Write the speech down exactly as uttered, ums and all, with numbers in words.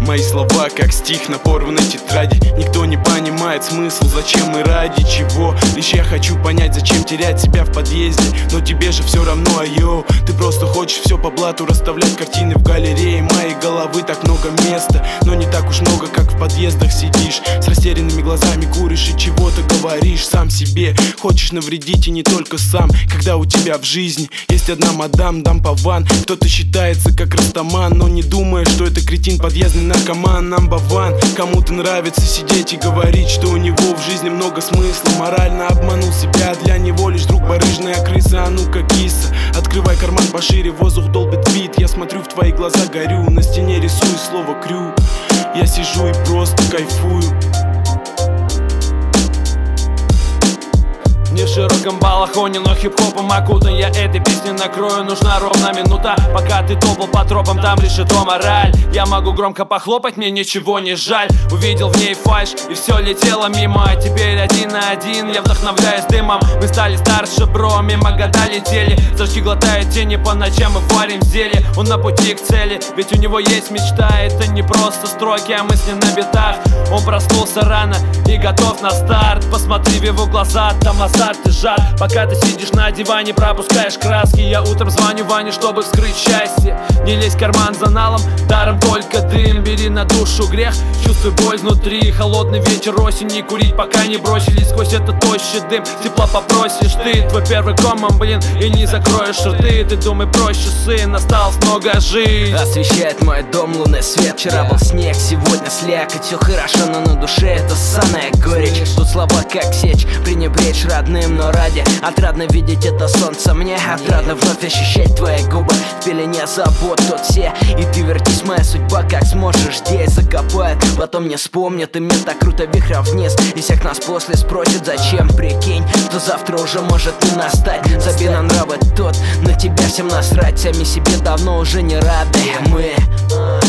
Мои слова как стих на порванной тетради. Никто не понимает смысл, зачем и ради чего. Лишь я хочу понять, зачем терять себя в подъезде. Но тебе же все равно, айо. Ты просто хочешь все по блату расставлять картины в галерее моей головы. Так много места, но не так уж много, как в подъездах сидишь. С растерянными глазами куришь и чего-то говоришь сам себе. Хочешь навредить и не только сам. Когда у тебя в жизни есть одна мадам, дам по ван. Кто-то считается как растаман, но не думая, что это кретин, подъездный наркоман, number one. Кому-то нравится сидеть и говорить, что у него в жизни много смысла. Морально обманул себя, для него лишь друг барыжная крыса. А ну-ка, киса, открывай карман пошире, воздух долбит бит. Я смотрю в твои глаза, горю, на стене рисую слово крю. Я сижу и просто кайфую. Не в широком балахоне, но хип-хопом окутан. Я этой песней накрою, нужна ровно минута. Пока ты топал по тропам, там решето мораль. Я могу громко похлопать, мне ничего не жаль. Увидел в ней фальшь, и все летело мимо. А теперь один на один, я вдохновляюсь дымом. Мы стали старше, бро, мимо года летели. Зажги глотают тени по ночам, мы варим зелье. Он на пути к цели, ведь у него есть мечта. Это не просто строки, а мысли на битах. Он проснулся рано и готов на старт. Посмотри в его глаза, там азарт и жар. Пока ты сидишь на диване, пропускаешь краски. Я утром звоню Ване, чтобы вскрыть счастье. Не лезь в карман за налом, даром только дым. Бери на душу грех, чувствуй боль внутри. Холодный вечер осени, курить пока не бросились. Сквозь этот тощий дым тепла попросишь ты. Твой первый комом, блин, и не закроешь рты. Ты думай проще, сын, осталось много жить. Освещает мой дом лунный свет. Вчера был снег, сегодня слякоть. Все хорошо, но на душе это ссаная горечь. Тут слова как сечь, пренебречь родным, но ради. Отрадно видеть это солнце мне. Отрадно вновь ощущать твои губы в пелене забот тут все. И ты вертись, моя судьба, как сможешь. Здесь закопают, потом не вспомнят. И мне так круто вихрем вниз. И всех нас после спросят, зачем, прикинь, что завтра уже может не настать. Забей на нравы тот, на тебя всем насрать. Сами себе давно уже не рады. Мы